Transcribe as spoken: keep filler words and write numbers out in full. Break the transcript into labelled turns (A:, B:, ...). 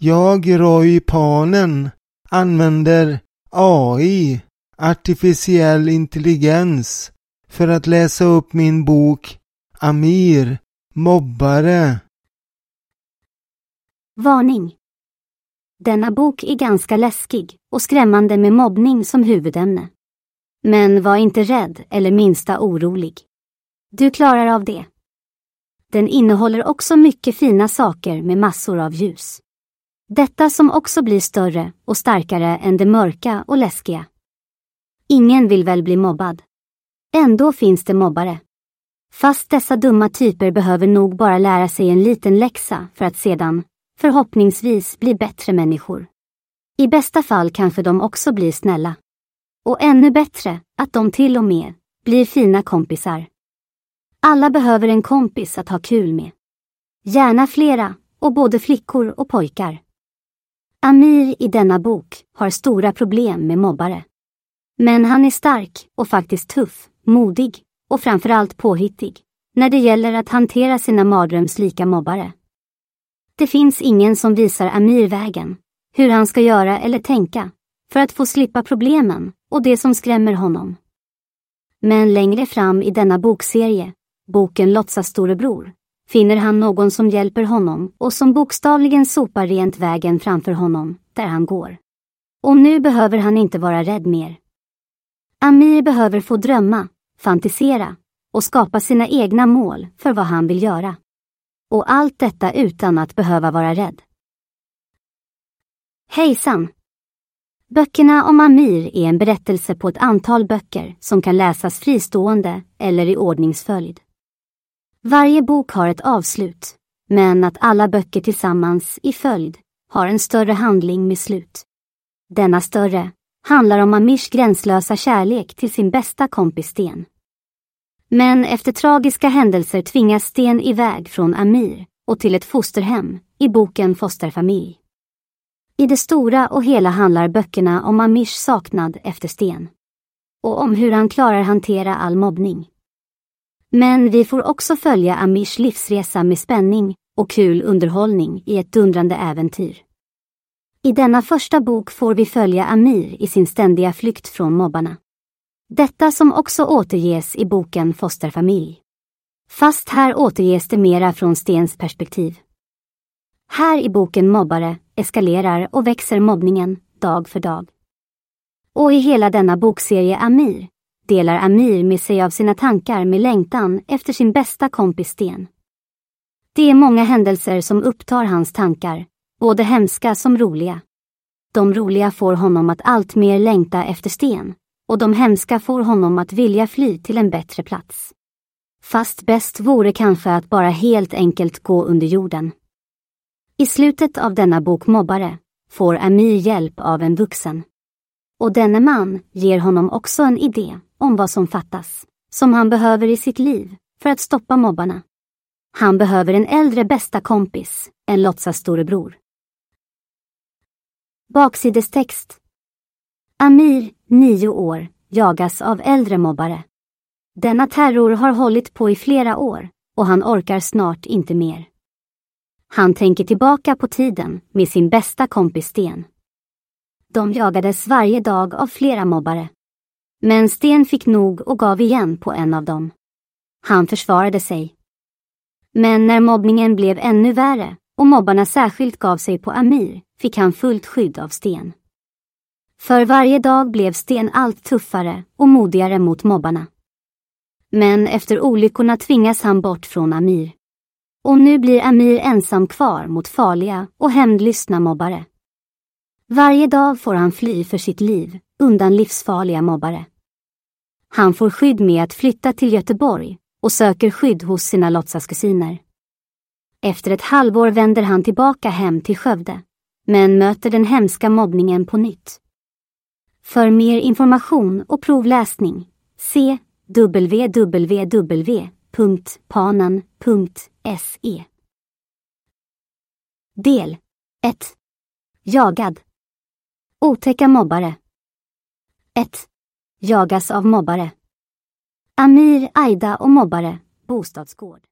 A: Jag, Roy Panen, använder A I, artificiell intelligens, för att läsa upp min bok Amir, mobbare.
B: Varning. Denna bok är ganska läskig och skrämmande med mobbning som huvudämne. Men var inte rädd eller minsta orolig. Du klarar av det. Den innehåller också mycket fina saker med massor av ljus. Detta som också blir större och starkare än det mörka och läskiga. Ingen vill väl bli mobbad. Ändå finns det mobbare. Fast dessa dumma typer behöver nog bara lära sig en liten läxa för att sedan, förhoppningsvis, bli bättre människor. I bästa fall kanske de också blir snälla. Och ännu bättre, att de till och med blir fina kompisar. Alla behöver en kompis att ha kul med. Gärna flera, och både flickor och pojkar. Amir i denna bok har stora problem med mobbare. Men han är stark och faktiskt tuff, modig och framförallt påhittig när det gäller att hantera sina mardrömslika mobbare. Det finns ingen som visar Amir vägen, hur han ska göra eller tänka, för att få slippa problemen och det som skrämmer honom. Men längre fram i denna bokserie, boken Låtsas storebror, finner han någon som hjälper honom och som bokstavligen sopar rent vägen framför honom, där han går. Och nu behöver han inte vara rädd mer. Amir behöver få drömma, fantisera och skapa sina egna mål för vad han vill göra. Och allt detta utan att behöva vara rädd. Hejsan! Böckerna om Amir är en berättelse på ett antal böcker som kan läsas fristående eller i ordningsföljd. Varje bok har ett avslut, men att alla böcker tillsammans i följd har en större handling med slut. Denna större handlar om Amirs gränslösa kärlek till sin bästa kompis Sten. Men efter tragiska händelser tvingas Sten iväg från Amir och till ett fosterhem i boken Fosterfamilj. I det stora och hela handlar böckerna om Amirs saknad efter Sten. Och om hur han klarar hantera all mobbning. Men vi får också följa Amirs livsresa med spänning och kul underhållning i ett dundrande äventyr. I denna första bok får vi följa Amir i sin ständiga flykt från mobbarna. Detta som också återges i boken Fosterfamilj. Fast här återges det mera från Stens perspektiv. Här i boken Mobbare eskalerar och växer mobbningen dag för dag. Och i hela denna bokserie Amir delar Amir med sig av sina tankar med längtan efter sin bästa kompis Sten. Det är många händelser som upptar hans tankar, både hemska som roliga. De roliga får honom att allt mer längta efter Sten, och de hemska får honom att vilja fly till en bättre plats. Fast bäst vore kanske att bara helt enkelt gå under jorden. I slutet av denna bok Mobbare får Amir hjälp av en vuxen. Och denne man ger honom också en idé om vad som fattas, som han behöver i sitt liv för att stoppa mobbarna. Han behöver en äldre bästa kompis, en låtsas storebror. Baksidestext. Amir, nio år, jagas av äldre mobbare. Denna terror har hållit på i flera år och han orkar snart inte mer. Han tänker tillbaka på tiden med sin bästa kompis Sten. De jagades varje dag av flera mobbare. Men Sten fick nog och gav igen på en av dem. Han försvarade sig. Men när mobbningen blev ännu värre och mobbarna särskilt gav sig på Amir fick han fullt skydd av Sten. För varje dag blev Sten allt tuffare och modigare mot mobbarna. Men efter olyckorna tvingas han bort från Amir. Och nu blir Amir ensam kvar mot farliga och hämndlystna mobbare. Varje dag får han fly för sitt liv undan livsfarliga mobbare. Han får skydd med att flytta till Göteborg och söker skydd hos sina låtsaskusiner. Efter ett halvår vänder han tillbaka hem till Skövde, men möter den hemska mobbningen på nytt. För mer information och provläsning, se w w w punkt panen punkt se. Del ett. Jagad. Otäcka mobbare. ett. Jagas av mobbare. Amir, Aida och mobbare, bostadsgård.